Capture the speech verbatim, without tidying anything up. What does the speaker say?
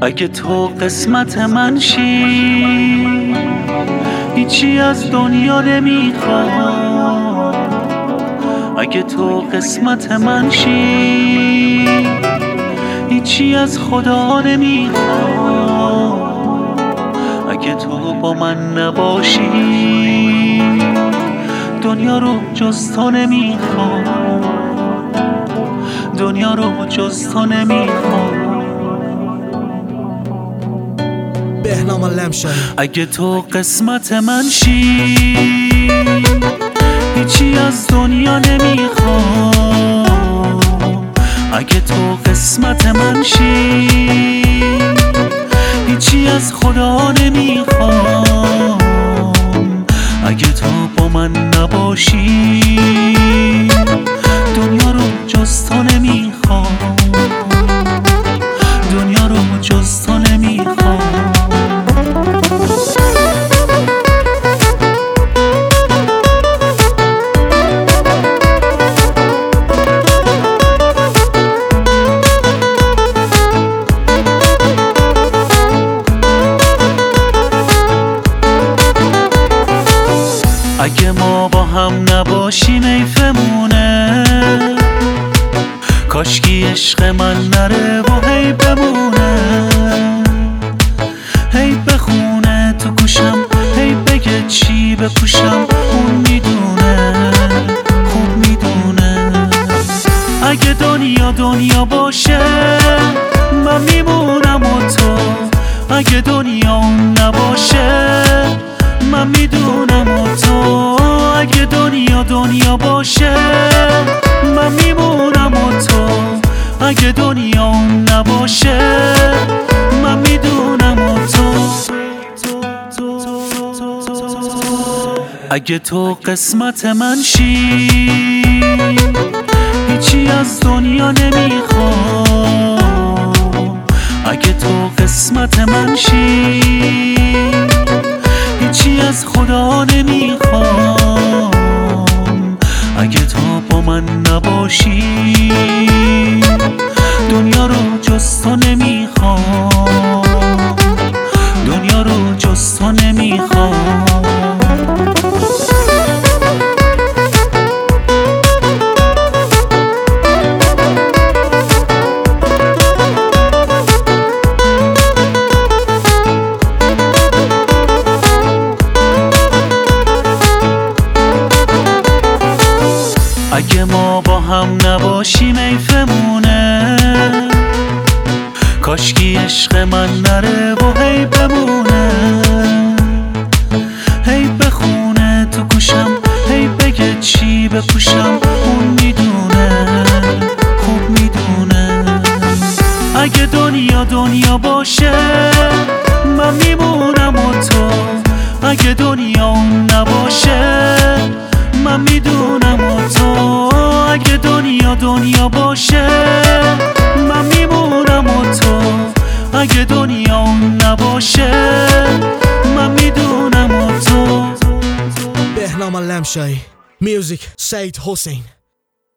اگه تو قسمت من شی هیچی از دنیا نمیخوام. اگه تو قسمت من شی هیچی از خدا نمیخوام. اگه تو با من نباشی دنیا رو جز تو نمیخوام. دنیا رو جز تو نمیخوام. بهنام لمشایی. اگه تو قسمت من شی هیچی از دنیا نمیخوام. اگه تو قسمت من شی هیچی از خدا نمیخوام. اگه تو با من نباشی دنیا رو جز تو نمیخوام. دنیا رو جز تو نمیخوام. اگه ما با هم نباشیم حیفمونه، کاشکی عشق من نره و هی بمونه. هی بخونه تو گوشم، هی بگه چی بپوشم، اون میدونه، خوب میدونه. اگه دنیا دنیا باشه من میمونم و تو، اگه دنیا اون نباشه من میدونم و تو. اگه دنیا دنیا باشه من میمونم و تو، اگه دنیا اون نباشه من میدونم و تو. اگه تو قسمت من شی هیچی از دنیا نمیخوام. اگه تو قسمت من شی هیچی از خدا نمیخوام. اگه تو با من نباشی دنیا رو جز تو نمیخوام. دنیا رو جز تو نمیخوام. اگه ما با هم نباشیم حیفمونه، کاشکی عشق من نره و هی بمونه. هی بخونه تو گوشم، هی بگه چی بپوشم، اون میدونه، خوب میدونه. اگه دنیا دنیا باشه من میمونم و تو، اگه دنیا اون نباشه من میدونم و تو. اگه دنیا دنیا باشه من میمونم و تو، اگه دنیا اون نباشه من میدونم و تو. بهنام لمشایی. میوزیک سید حسین.